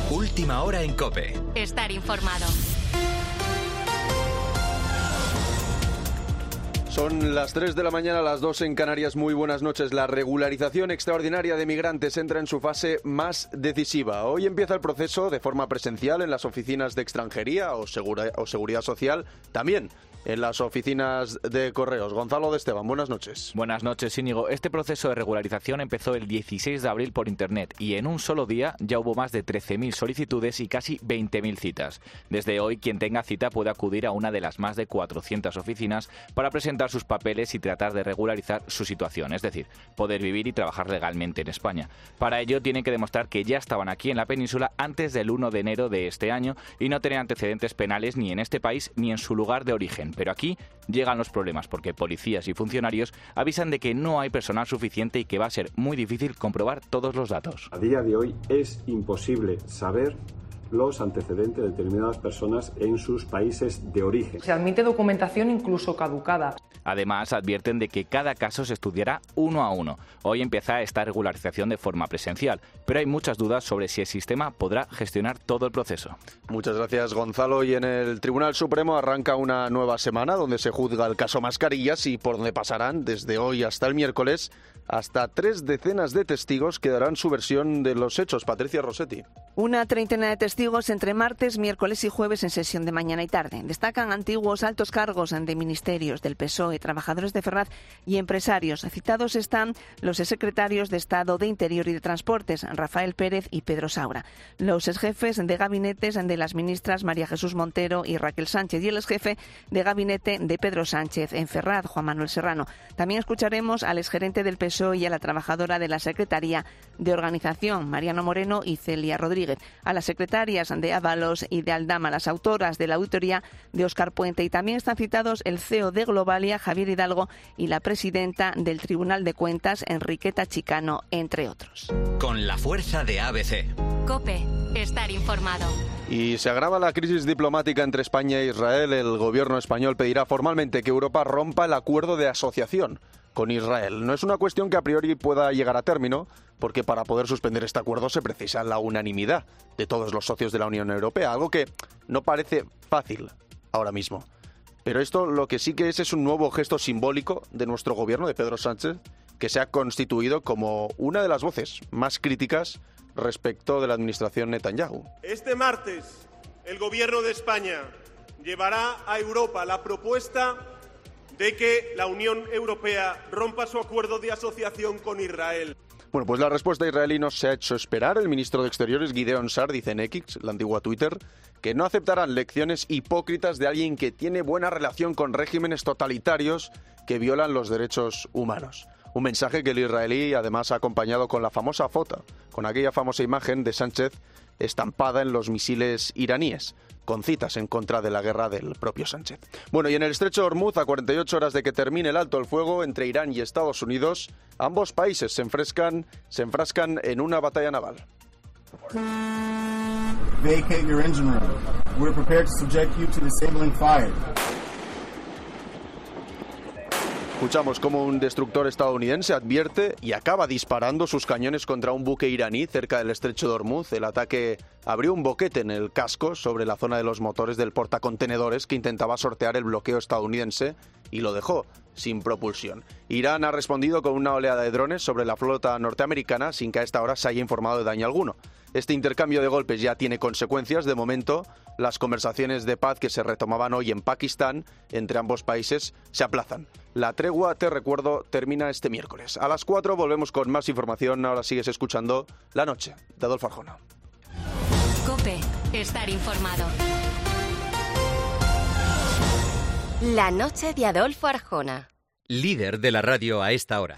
Última hora en COPE. Estar informado. Son las 3 de la mañana, las 2 en Canarias. Muy buenas noches. La regularización extraordinaria de migrantes entra en su fase más decisiva. Hoy empieza el proceso de forma presencial en las oficinas de extranjería o seguridad social, también en las oficinas de correos. Gonzalo de Esteban, buenas noches. Buenas noches, Íñigo. Este proceso de regularización empezó el 16 de abril por Internet y en un solo día ya hubo más de 13.000 solicitudes y casi 20.000 citas. Desde hoy, quien tenga cita puede acudir a una de las más de 400 oficinas para presentar sus papeles y tratar de regularizar su situación, es decir, poder vivir y trabajar legalmente en España. Para ello, tienen que demostrar que ya estaban aquí en la península antes del 1 de enero de este año y no tener antecedentes penales ni en este país ni en su lugar de origen. Pero aquí llegan los problemas porque policías y funcionarios avisan de que no hay personal suficiente y que va a ser muy difícil comprobar todos los datos. A día de hoy es imposible saber los antecedentes de determinadas personas en sus países de origen. Se admite documentación incluso caducada. Además, advierten de que cada caso se estudiará uno a uno. Hoy empieza esta regularización de forma presencial, pero hay muchas dudas sobre si el sistema podrá gestionar todo el proceso. Muchas gracias, Gonzalo. Y en el Tribunal Supremo arranca una nueva semana donde se juzga el caso Mascarillas y por donde pasarán desde hoy hasta el miércoles hasta 3 decenas de testigos que darán su versión de los hechos. Patricia Rossetti. Una treintena de testigos entre martes, miércoles y jueves en sesión de mañana y tarde. Destacan antiguos altos cargos de ministerios del PSOE, trabajadores de Ferraz y empresarios. Citados están los exsecretarios de Estado de Interior y de Transportes, Rafael Pérez y Pedro Saura, los exjefes de gabinetes de las ministras María Jesús Montero y Raquel Sánchez y el exjefe de gabinete de Pedro Sánchez en Ferraz, Juan Manuel Serrano. También escucharemos al exgerente del PSOE y a la trabajadora de la Secretaría de Organización, Mariano Moreno y Celia Rodríguez, a las secretarias de Ábalos y de Aldama, las autoras de la auditoría de Óscar Puente, y también están citados el CEO de Globalia, Javier Hidalgo, y la presidenta del Tribunal de Cuentas, Enriqueta Chicano, entre otros. Con la fuerza de ABC. COPE. Estar informado. Y se agrava la crisis diplomática entre España e Israel. El gobierno español pedirá formalmente que Europa rompa el acuerdo de asociación con Israel. No es una cuestión que a priori pueda llegar a término, porque para poder suspender este acuerdo se precisa la unanimidad de todos los socios de la Unión Europea, algo que no parece fácil ahora mismo. Pero esto lo que sí que es un nuevo gesto simbólico de nuestro gobierno, de Pedro Sánchez, que se ha constituido como una de las voces más críticas respecto de la administración Netanyahu. Este martes, el gobierno de España llevará a Europa la propuesta de que la Unión Europea rompa su acuerdo de asociación con Israel. Bueno, pues la respuesta israelí no se ha hecho esperar. El ministro de Exteriores, Gideon Sa'ar, dice en X, la antigua Twitter, que no aceptarán lecciones hipócritas de alguien que tiene buena relación con regímenes totalitarios que violan los derechos humanos. Un mensaje que el israelí además ha acompañado con la famosa foto, con aquella famosa imagen de Sánchez estampada en los misiles iraníes, con citas en contra de la guerra del propio Sánchez. Bueno, y en el estrecho de Hormuz, a 48 horas de que termine el alto el fuego entre Irán y Estados Unidos, ambos países se enfrascan en una batalla naval. Vacate your engine room. We're prepared to subject you to disabling fire. Escuchamos cómo un destructor estadounidense advierte y acaba disparando sus cañones contra un buque iraní cerca del estrecho de Hormuz. El ataque abrió un boquete en el casco sobre la zona de los motores del portacontenedores que intentaba sortear el bloqueo estadounidense y lo dejó sin propulsión. Irán ha respondido con una oleada de drones sobre la flota norteamericana sin que a esta hora se haya informado de daño alguno. Este intercambio de golpes ya tiene consecuencias. De momento, las conversaciones de paz que se retomaban hoy en Pakistán entre ambos países se aplazan. La tregua, te recuerdo, termina este miércoles. A las 4 volvemos con más información. Ahora sigues escuchando La Noche de Adolfo Arjona. COPE. Estar informado. La Noche de Adolfo Arjona. Líder de la radio a esta hora.